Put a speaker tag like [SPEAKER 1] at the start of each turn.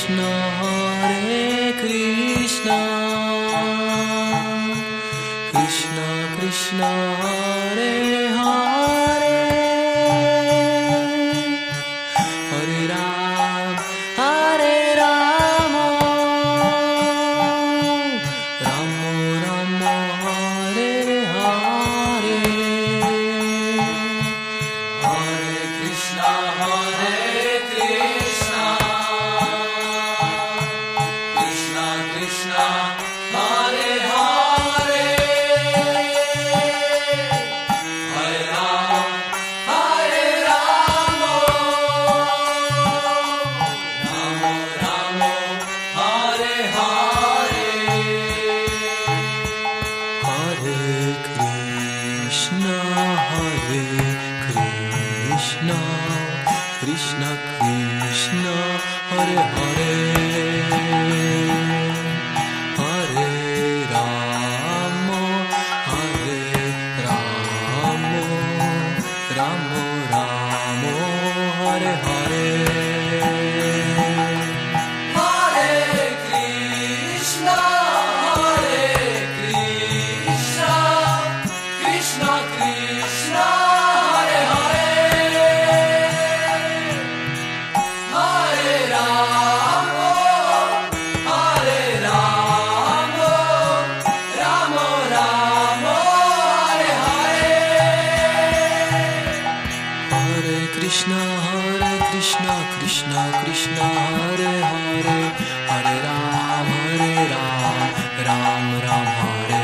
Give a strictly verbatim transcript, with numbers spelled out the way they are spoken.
[SPEAKER 1] Krishna, Hare Krishna, Krishna Krishna, Hare Hare, Hare Ram, Hare Rama, Rama Rama, Hare Hare, Hare Krishna, Hare Krishna, Krishna Krishna, Hare Hare, Hare Ram, Hare Rama, Rama Rama, Hare Hare, Hare Krishna, Hare Krishna, Krishna Krishna, Hare Hare, Hare Rama, Hare Rama, Rama Rama, Hare Hare, Hare Krishna, Hare Krishna, Krishna Krishna, Hare Hare, Hare Rama, Hare Rama, Rama Rama, Hare Hare, Hare Krishna, Hare Krishna, Krishna Krishna, Hare Hare, Hare Ram, Hare Ram, Ram Ram, Hare